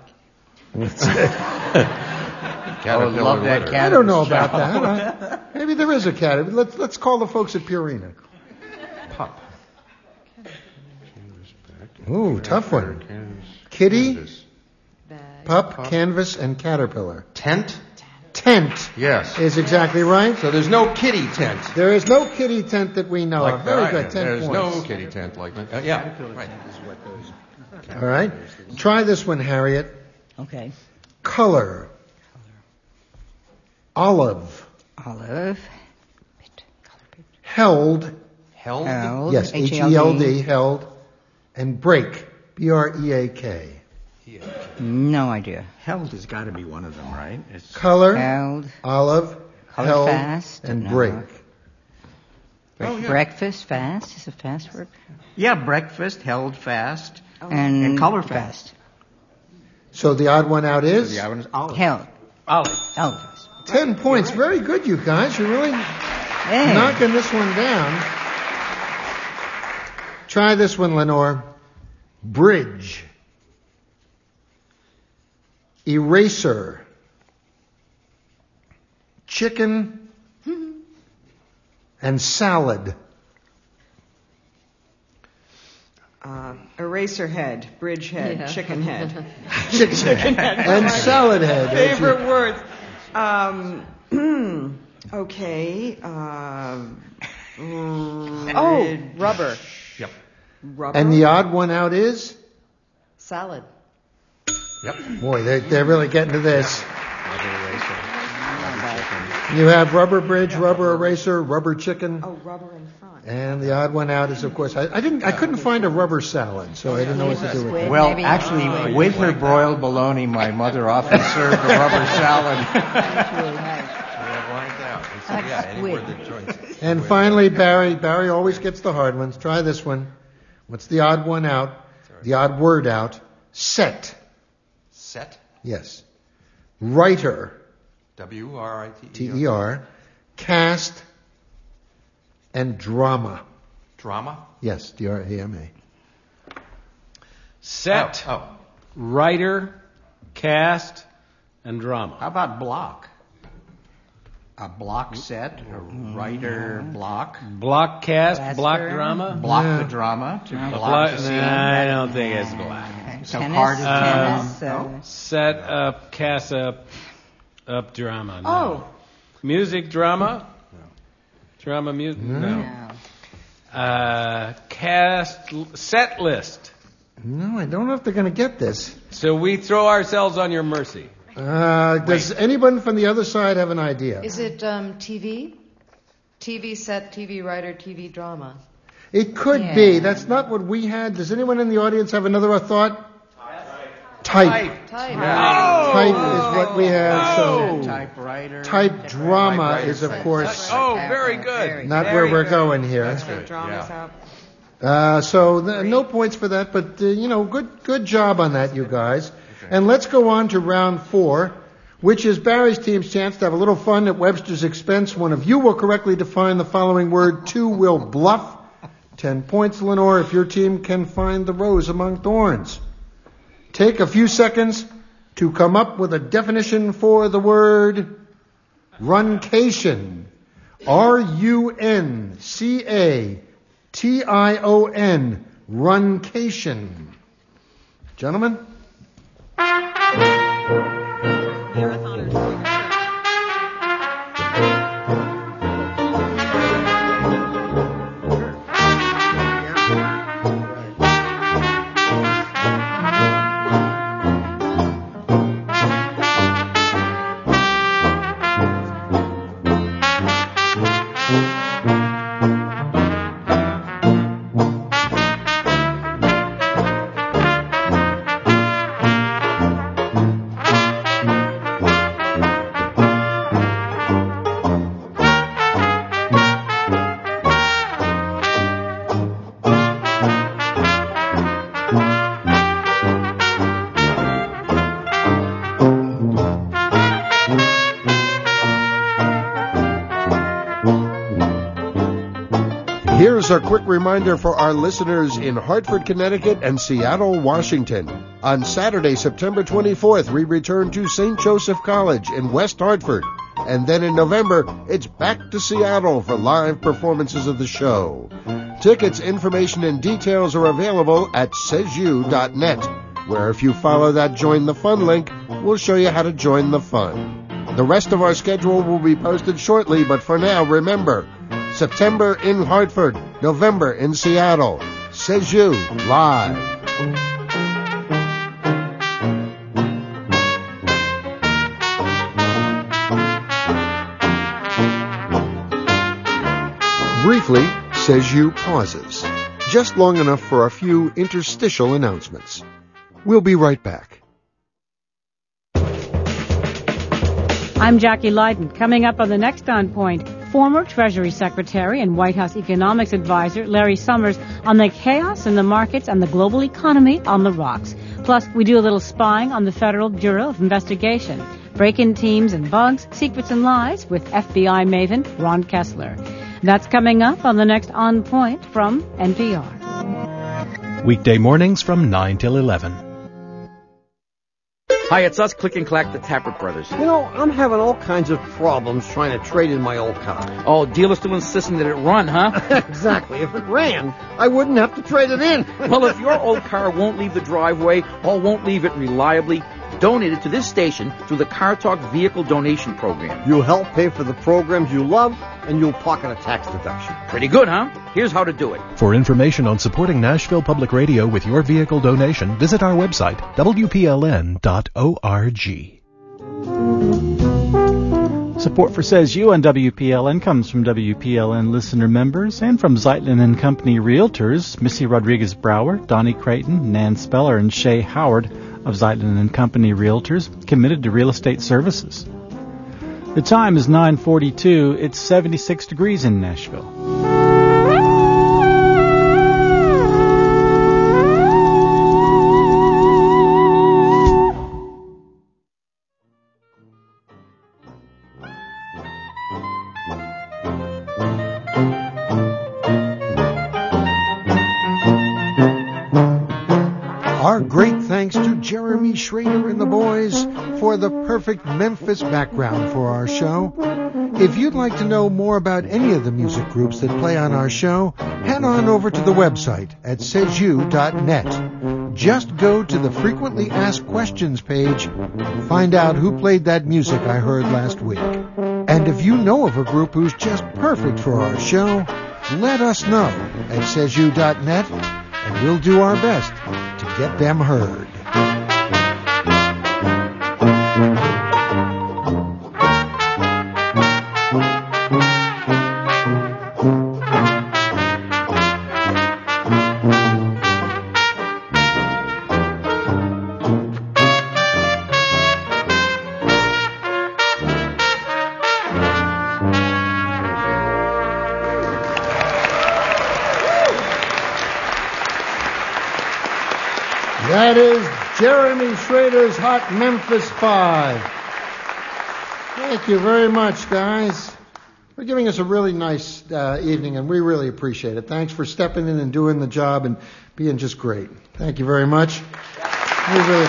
Caterpillar love that litter. cat. I don't know about that. I- maybe there is a cat. Let's let's call the folks at Purina. Pup. Ooh, tough one. Kitty, pup, canvas, and caterpillar. Tent. Tent Yes. is exactly right. So there's no kitty tent. There is no kitty tent that we know Like of. Very that. good. Ten There's points. no kitty tent like that. Uh, yeah. Right. All right. Try this one, Harriet. Okay. Color. Olive. Olive. Held. Held. Held. Yes, H E L D. Held. And break. B R E A K. No idea. Held has got to be one of them, right? It's Color. Held. Olive. Color held. fast. And No. break. Bre- Oh, yeah. Breakfast fast. Is it fast work? yeah, breakfast, held fast, And, and color fast. So the odd one out is? The other one is olive. Held. olive? Olive. Ten points. Very good, you guys. You're really Hey. knocking this one down. Try this one, Lenore. Bridge. Eraser. Chicken. And salad. Uh, eraser head, bridge head, Yeah. chicken head. Chicken, Chicken head. and salad head. Favorite words. Um, okay. Um, Oh, rubber. Yep. rubber. And the odd one out is? Salad. Yep. Boy, they're, they're really getting to this. You have rubber bridge, rubber eraser, rubber chicken. Oh, rubber in front. And the odd one out is, of course, I, I didn't, I couldn't find a rubber salad, so I didn't know what to do with it. Well, actually, with her broiled bologna, my mother often served a rubber salad. Yeah, anywhere that joins. And finally, Barry. Barry always gets the hard ones. Try this one. What's the odd one out? The odd word out. Set. Set. Yes. Writer. W R I T E. T E R. Cast. And drama. Drama. Yes, D R A M A. Set. Oh. oh. Writer. Cast. And drama. How about block? A block set, a writer block. Block cast. Blaster. Block drama. Block Yeah. the drama to block Block, the scene. nah, I don't think it's block. Okay. So Tennis. card is tennis. um, uh, Set up, cast up, up drama. No. Oh. Music drama. Drama music. No. no. Uh, cast set list. No, I don't know if they're going to get this. So we throw ourselves on your mercy. Uh, does anyone from the other side have an idea? Is it um, T V? T V set, T V writer, T V drama. It could Yeah. be. That's not what we had. Does anyone in the audience have another thought? Type. Type. Type is what we have. So typewriter. type drama Typewriter is, of set. course, Oh, very good. not Very where we're good. going here. That's good. Drama's Yeah. out. Uh, so th- no points for that, but uh, you know, good good job on that, you guys. And let's go on to round four, which is Barry's team's chance to have a little fun at Webster's expense. One of you will correctly define the following word. Two will bluff. Ten points, Lenore, if your team can find the rose among thorns. Take a few seconds to come up with a definition for the word runcation. R U N C A T I O N. Runcation. Gentlemen? Here's a quick reminder for our listeners in Hartford, Connecticut and Seattle, Washington. On Saturday, September twenty-fourth, we return to Saint Joseph College in West Hartford. And then in November, it's back to Seattle for live performances of the show. Tickets, information, and details are available at says you dot net, where if you follow that Join the Fun link, we'll show you how to join the fun. The rest of our schedule will be posted shortly, but for now, remember, September in Hartford, November in Seattle. Says You Live. Briefly, Says You pauses, just long enough for a few interstitial announcements. We'll be right back. I'm Jackie Lydon. Coming up on the next On Point, former Treasury Secretary and White House Economics Advisor Larry Summers on the chaos in the markets and the global economy on the rocks. Plus, we do a little spying on the Federal Bureau of Investigation. Break-in teams and bugs, secrets and lies with F B I maven Ron Kessler. That's coming up on the next On Point from N P R. Weekday mornings from nine till eleven. Hi, it's us, Click and Clack, the Tappert Brothers. You know, I'm having all kinds of problems trying to trade in my old car. Oh, dealer's still insisting that it run, huh? Exactly. If it ran, I wouldn't have to trade it in. Well, if your old car won't leave the driveway or won't leave it reliably, donate it to this station through the Car Talk Vehicle Donation Program. You'll help pay for the programs you love, and you'll pocket a tax deduction. Pretty good, huh? Here's how to do it. For information on supporting Nashville Public Radio with your vehicle donation, visit our website, w p l n dot org. Support for Says You on W P L N comes from W P L N listener members and from Zeitlin and Company Realtors, Missy Rodriguez-Brower, Donnie Creighton, Nan Speller, and Shay Howard of Zeitlin and Company Realtors, committed to real estate services. The time is nine forty-two. It's seventy-six degrees in Nashville. Our great thanks to Jeremy Schrader and the boys for the perfect Memphis background for our show. If you'd like to know more about any of the music groups that play on our show, head on over to the website at says you dot net. Just go to the Frequently Asked Questions page and find out who played that music I heard last week. And if you know of a group who's just perfect for our show, let us know at says you dot net, and we'll do our best to get them heard. That is Jeremy Schrader's Hot Memphis Five. Thank you very much, guys, for giving us a really nice uh, evening, and we really appreciate it. Thanks for stepping in and doing the job and being just great. Thank you very much. We really...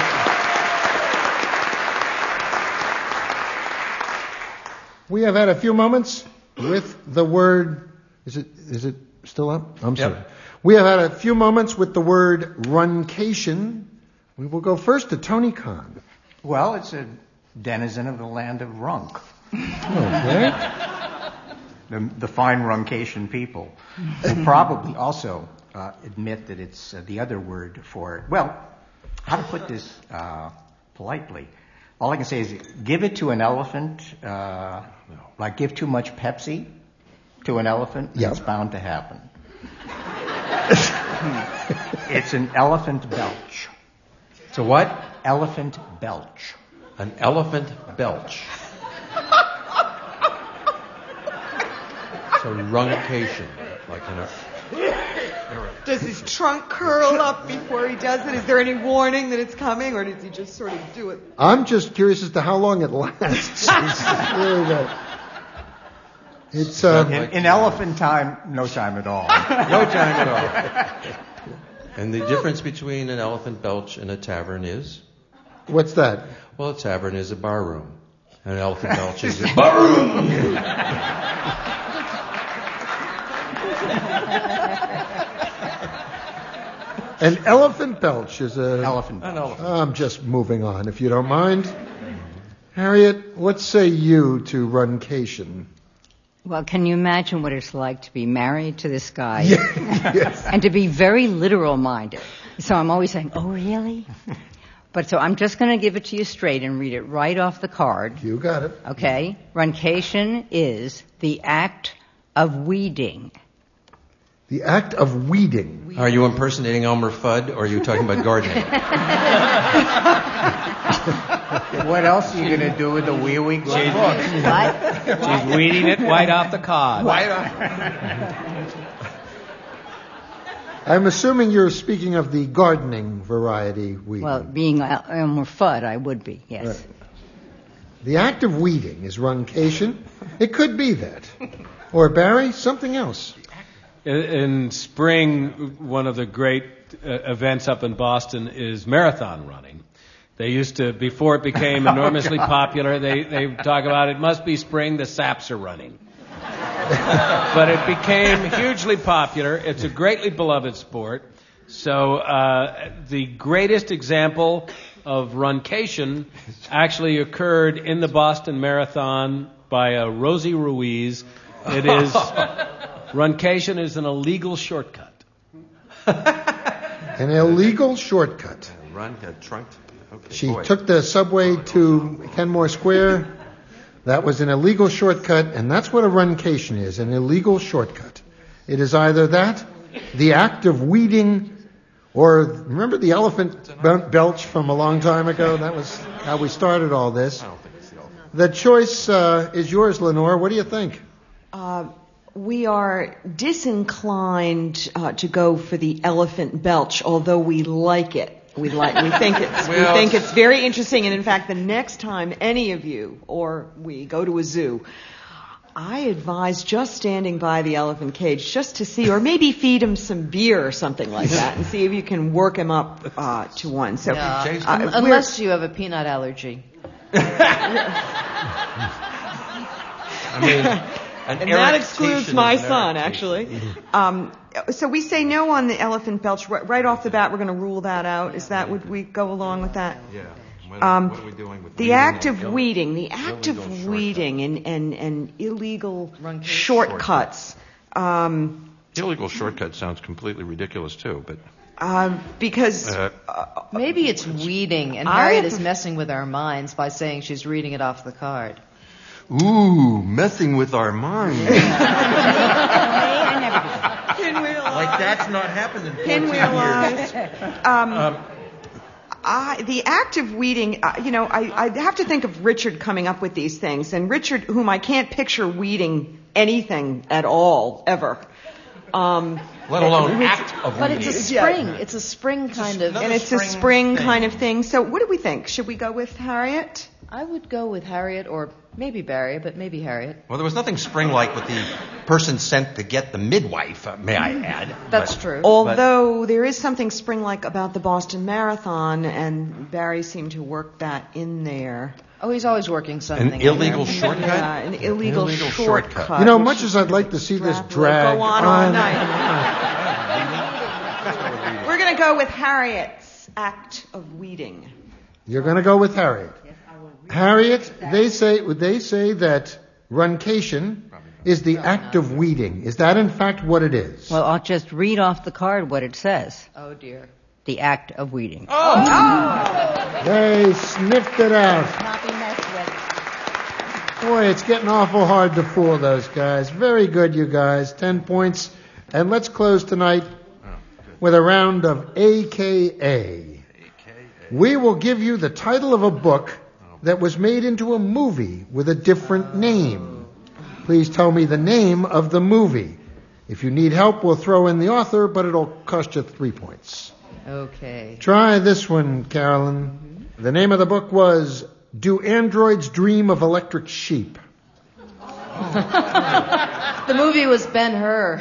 We have had a few moments with the word. Is it is it still up? I'm sorry. Yep. We have had a few moments with the word runcation. We will go first to Tony Khan. Well, it's a denizen of the land of Runk. Okay. The, the fine Runcation people will probably also uh, admit that it's uh, the other word for it. Well, how to put this uh, politely? All I can say is give it to an elephant, uh, like give too much Pepsi to an elephant, and Yep. it's bound to happen. It's an elephant belch. So what? Elephant belch. An elephant belch. So runcation, like in a... Does his trunk curl up before he does it? Is there any warning that it's coming, or does he just sort of do it? I'm just curious as to how long it lasts. It's really good. It's uh, in, in elephant time, no time at all. No time at all. And the difference between an elephant belch and a tavern is? What's that? Well, a tavern is a bar room. And an elephant belch is a bar room. An elephant belch is a... Elephant belch. I'm just moving on, if you don't mind. Harriet, what say you to runcation? Well, can you imagine what it's like to be married to this guy? Yes. And to be very literal-minded. So I'm always saying, oh, really? But so I'm just going to give it to you straight and read it right off the card. You got it. Okay? Runcation is the act of weeding. The act of weeding. Are you impersonating Elmer Fudd, or are you talking about gardening? What else are you going to do with the wee wee book? She's weeding it right off the card. Right off. I'm assuming you're speaking of the gardening variety weeding. Well, being El- Elmer Fudd, I would be, yes. Right. The act of weeding is runcation. It could be that. Or, Barry, something else. In spring, one of the great uh, events up in Boston is marathon running. They used to, before it became enormously oh, popular, they, they talk about it must be spring, the saps are running. But it became hugely popular. It's a greatly beloved sport. So uh, the greatest example of runcation actually occurred in the Boston Marathon by uh, Rosie Ruiz. It is... Runcation is an illegal shortcut. An illegal shortcut. Run, got trunked. Okay, she boy. took the subway to Kenmore Square. That was an illegal shortcut, and that's what a runcation is, an illegal shortcut. It is either that, the act of weeding, or remember the elephant belch from a long time ago? That was how we started all this. I don't think it's the elephant. The choice uh, is yours, Lenore. What do you think? Uh, we are disinclined uh, to go for the elephant belch, although we like it. We like. We think it's. Well, we think it's very interesting. And in fact, the next time any of you or we go to a zoo, I advise just standing by the elephant cage just to see, or maybe feed him some beer or something like that, and see if you can work him up uh, to one. So, Yeah. uh, Unless you have a peanut allergy. I mean. An and that excludes eructation my is an son, eructation. actually. Um, so we say no on the elephant belch. Right, right off the bat, we're going to rule that out. Is that, would we go along with that? Yeah. What, Um, what are we doing with the weeding act and of ill- weeding, the act illegal of shortcut? weeding and, and, and illegal shortcuts. Um, Illegal shortcut sounds completely ridiculous, too, but... uh, because... Uh, Maybe it's weeding, and I Harriet have is a- mess-ing with our minds by saying she's reading it off the card. Ooh, messing with our minds. Pinwheel Like that's not happened in fourteen Pinwheel years. eyes. Um, I, the act of weeding, uh, you know, I, I have to think of Richard coming up with these things, and Richard, whom I can't picture weeding anything at all, ever. Um, Let alone act of But weeding. it's a spring. It's a spring kind of... and it's a spring kind of thing. So what do we think? Should we go with Harriet? I would go with Harriet, or maybe Barry, but maybe Harriet. Well, there was nothing spring-like with the person sent to get the midwife, uh, may I add. That's But- true. Although there is something spring-like about the Boston Marathon, and Barry seemed to work that in there. Oh, he's always working something. An in illegal there. shortcut? Yeah, an illegal, Illegal shortcut. shortcut. You know, which much is as I'd like to see this drag- drag go on all night. We're going to go with Harriet's act of weeding. You're going to go with Harriet. Harriet, they say they say that runcation is the act of weeding. Is that in fact what it is? Well, I'll just read off the card what it says. Oh, dear. The act of weeding. Oh! They sniffed it out. Not be messed with. Boy, it's getting awful hard to fool those guys. Very good, you guys. Ten points. And let's close tonight with a round of A K A. We will give you the title of a book that was made into a movie with a different name. Please tell me the name of the movie. If you need help, we'll throw in the author, but it'll cost you three points. Okay. Try this one, Carolyn. The name of the book was Do Androids Dream of Electric Sheep? The movie was Ben-Hur.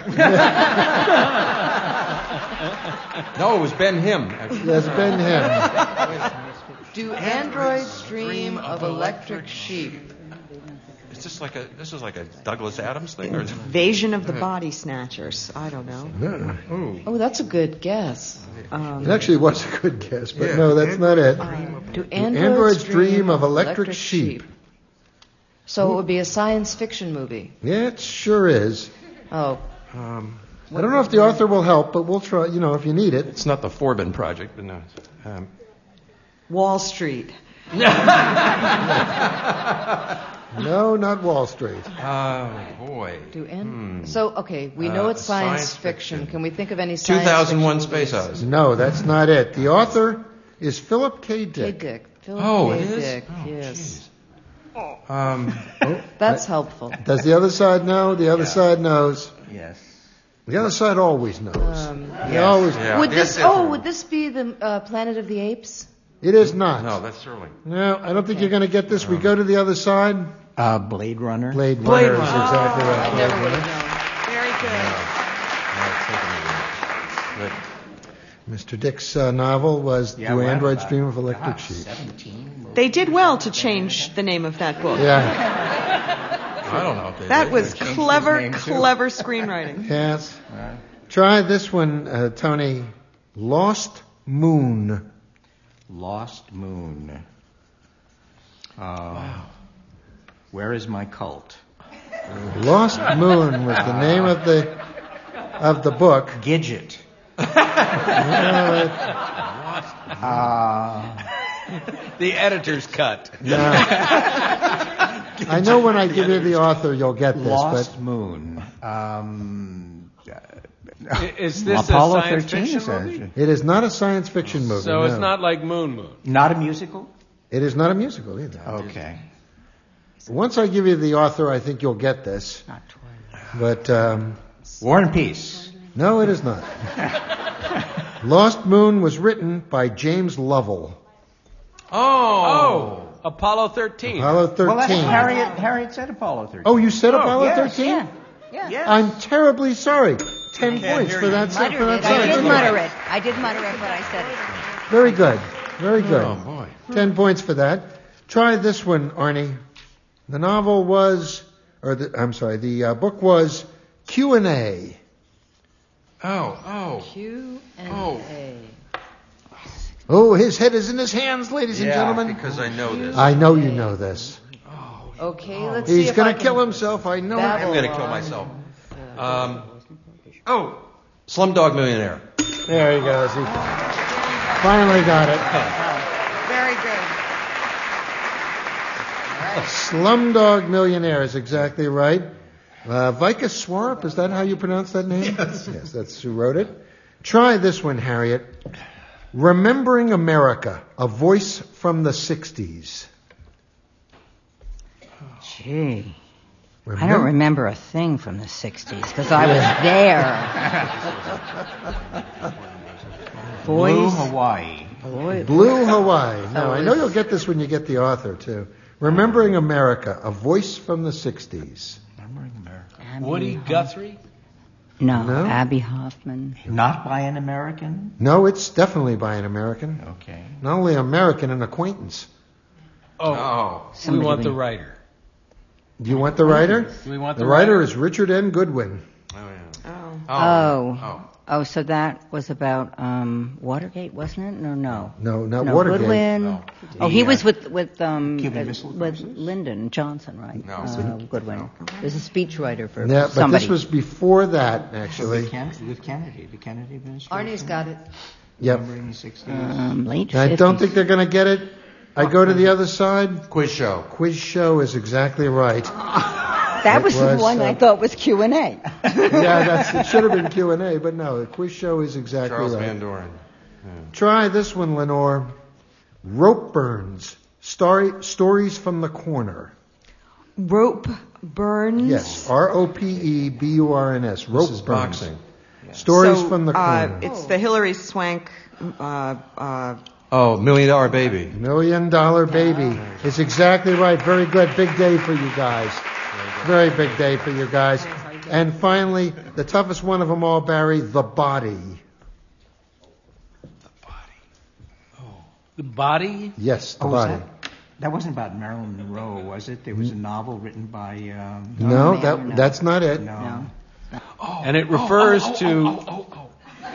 No, it was Ben-Him. actually. Yes, Ben-Him. Do androids dream of electric sheep? Is this like a this is like a Douglas Adams thing, or Invasion of the Body Snatchers. I don't know. No. Oh, that's a good guess. Um, It actually was a good guess, but Yeah. no, that's not it. do Do androids, androids dream of electric sheep? So it would be a science fiction movie. Yeah, it sure is. Oh, um, I don't know if the author will help, but we'll try, you know, if you need it. it's not the Forbin Project, but no. Um, Wall Street. No, not Wall Street. Oh, boy. do and Hmm. so okay. We know Uh, it's science, science fiction. fiction. Can we think of any science two thousand one fiction Space movies? Odyssey. No, that's not it. The author is Philip K. K. Dick. Dick. Philip Oh, K. it is? Dick. Oh, yes, Um, that's helpful. Does the other side know? The other side knows. Yes. The other side always knows. Um, They Yes. always. yeah. would Yes, this? yes. Oh, would this be the uh, Planet of the Apes? It is not. no, that's Sterling. No, I don't think you're going to get this. We go to the other side. Uh, Blade Runner. Blade Blade Runner is Runner. exactly right. I Blade never would Runner. have known. Very good. But Mister Dick's uh, novel was Yeah, Do well, Androids uh, Dream of Electric God, Sheep? seventeen. They did well to change the name of that book. Yeah. I don't know if they That did. was They changed his clever, name, too. clever screenwriting. Yes. Try this one, uh, Tony. Lost Moon. Lost Moon. Uh, Where is my cult? Lost Moon was the name of the of the book. Gidget. No, it- Uh, The editor's cut. no. I know when I give you the author, you'll get this, Lost but Moon. Um, I- Is this Apollo a science thirteen fiction is a- movie? it is not a science fiction movie. So it's no. not like Moon Moon. Not a musical? It is not a musical either. Okay. Once I give you the author, I think you'll get this. Not Twilight. But um, War and Peace. no, it is not. Lost Moon was written by James Lovell. Oh, Apollo thirteen. Apollo thirteen. Well, that's Harriet. Harriet said Apollo thirteen. Oh, you said Oh, Apollo yes, thirteen? Yeah. Yeah. Yes. I'm terribly sorry. Ten points for that. For Muttered that it. I did sentence. mutter it. I did mutter it, but I said it. Very good. Very good. Oh boy. Ten points for that. Try this one, Arnie. The novel was, or the, I'm sorry, the uh, book was Q and A. Oh, oh. Q and Oh. A. Oh, his head is in his hands, ladies and Yeah, gentlemen. because I know this. I know you know this. Okay, let's see He's if going I to can kill himself. I know it. babble I'm going to kill on. myself. Um, oh, Slumdog Millionaire. There he goes. He finally got it. Very good. Slumdog Millionaire is exactly right. Uh, Vika Swarup, is that how you pronounce that name? Yes. Yes, that's who wrote it. Try this one, Harriet. Remembering America, a voice from the sixties. Gee. I Remember- don't remember a thing from the sixties because I was there. Blue Boys. Hawaii. Blue Hawaii. No, I know was- you'll get this when you get the author, too. Remembering America, a voice from the sixties. Abby Woody Hoff- Guthrie. No, No? Abby Hoffman. Not by an American? No, it's definitely by an American. Okay. Not only American, an acquaintance. Oh, Oh. we Somebody want we- the writer. Do you want the writer? Do we want The the writer writer? is Richard N. Goodwin. Oh yeah. Oh. Oh. Oh. Oh, so that was about um, Watergate, wasn't it? Or no? No, not no, Watergate. Goodwin. No. Oh, he The, was uh, with with um Cuban uh, Missile with Crisis? Lyndon Johnson, right? No. Uh, Goodwin. There's a speechwriter for Yeah, but somebody. this was before that, With, actually. Ken- with Kennedy, the Kennedy administration. Arnie's got it. Yep. Remembering the sixties. um, late I fifties. don't think they're going to get it. I go to the other side. Quiz show. Quiz show is exactly right. That It was, the was, one uh, I thought was Q and A. Yeah, that's, it should have been Q and A, but no, the quiz show is exactly Charles right. Van Doren. Try this one, Lenore. Rope burns. Story, stories from the corner. Rope burns. Yes, R O P E B U R N S. Rope This is burns. boxing. Stories So, from the uh, corner. it's the Hillary Swank. Uh, uh, Oh, Million Dollar Baby. Million Dollar Baby is exactly right. Very good. Big day for you guys. Very big day for you guys. And finally, the toughest one of them all, Barry, the body. The body? Yes, the Oh, was body. that, that wasn't about Marilyn Monroe, was it? There was a novel written by... Um, No, that that's not it. No. And it refers oh, oh, to... oh, oh, oh,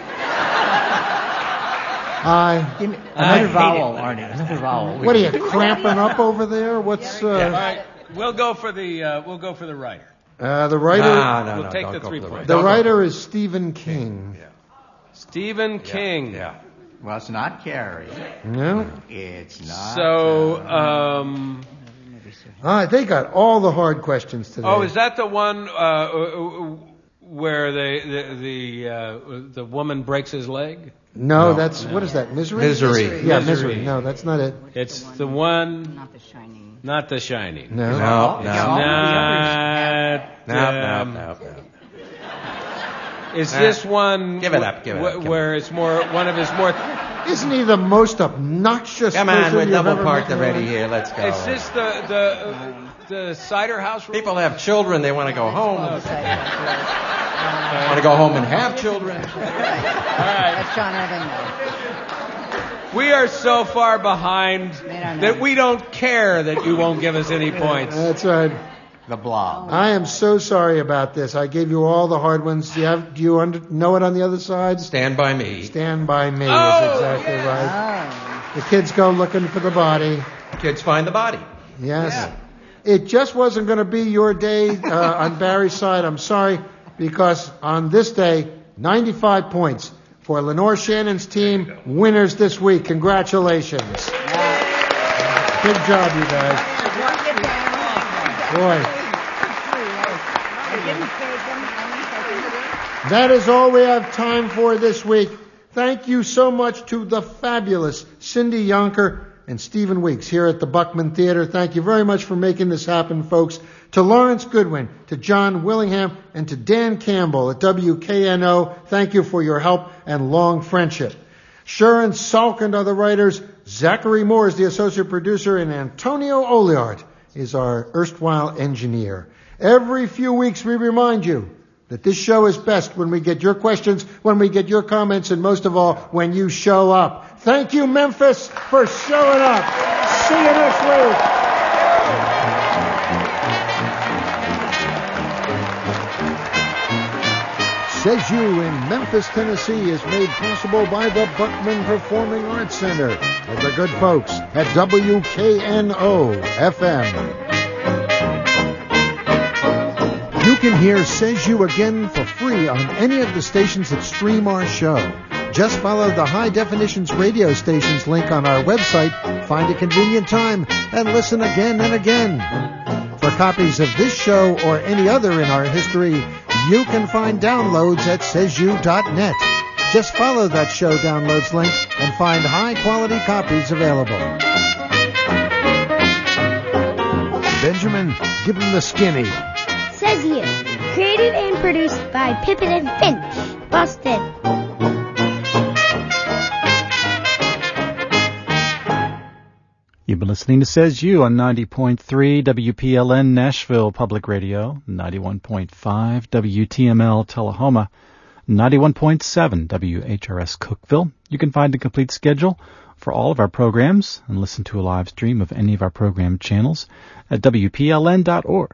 I. Give me I another hate vowel, it. Arnie. Another vowel. What are you, cramping up over there? What's All uh, right, we'll go for the uh, we'll go for the writer. uh, the writer? No, no, we'll no, take don't the go three for the points. The Don't go writer is Stephen King. Yeah. Stephen King. Yeah. Well, it's not Carrie. No. It's not... So, uh, um, Ah, they got all the hard questions today. oh, is that the one uh, where the the the, uh, the woman breaks his leg? No, No. that's what is that? Misery. Misery. Yeah, Misery. misery. No, that's not it. It's the one. Not The Shining. Not The Shining. No. No, no, Not. no, no, um, no, no. Is Nah. this one? Give it up, give it wh- up, give it Where it's more one of his more. Isn't he the most obnoxious Come on, person we're you've double ever parked met? already here. Let's go. Is this the the uh, the cider house? Rule? People have children. They want to go home. Want to go home and have children. All right. That's John Irving, though. We are so far behind They don't know. that we don't care that you won't give us any points. That's right. The Blob. I am so sorry about this. I gave you all the hard ones. Do you have? Do you under, know it on the other side? Stand by me. Stand by me Oh, is exactly right. The kids go looking for the body. Kids find the body. Yes. Yeah. It just wasn't going to be your day uh, on Barry's side. I'm sorry, because on this day, ninety-five points for Lenore Shannon's team. Winners this week. Congratulations. Good job, you guys. Boy. That is all we have time for this week. Thank you so much to the fabulous Cindy Yonker and Stephen Weeks here at the Buckman Theater. Thank you very much for making this happen, folks. To Lawrence Goodwin, to John Willingham, and to Dan Campbell at W K N O, thank you for your help and long friendship. Sharon Salkind are the writers. Zachary Moore is the associate producer, and Antonio Oliart is our erstwhile engineer. Every few weeks we remind you that this show is best when we get your questions, when we get your comments, and most of all, when you show up. Thank you, Memphis, for showing up. See you next week. Says You in Memphis, Tennessee is made possible by the Buckman Performing Arts Center and the good folks at W K N O F M. You can hear Says You again for free on any of the stations that stream our show. Just follow the High Definitions radio stations link on our website, find a convenient time, and listen again and again. For copies of this show or any other in our history, you can find downloads at says you dot net. Just follow that show downloads link and find high-quality copies available. Benjamin, give him the skinny. Says You. Created and produced by Pippin and Finch. Busted. You've been listening to Says You on ninety point three W P L N Nashville Public Radio, ninety-one point five W T M L Tullahoma, ninety-one point seven W H R S Cookeville. You can find a complete schedule for all of our programs and listen to a live stream of any of our program channels at W P L N dot org.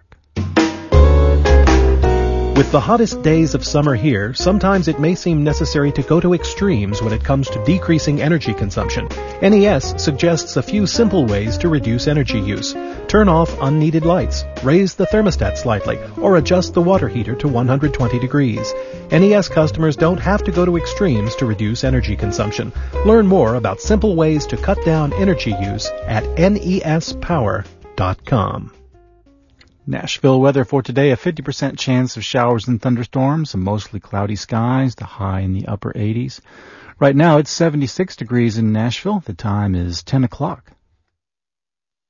With the hottest days of summer here, sometimes it may seem necessary to go to extremes when it comes to decreasing energy consumption. N E S suggests a few simple ways to reduce energy use. Turn off unneeded lights, raise the thermostat slightly, or adjust the water heater to one hundred twenty degrees. N E S customers don't have to go to extremes to reduce energy consumption. Learn more about simple ways to cut down energy use at N E S power dot com. Nashville weather for today, a fifty percent chance of showers and thunderstorms, some mostly cloudy skies, the high in the upper eighties. Right now it's seventy-six degrees in Nashville. The time is ten o'clock.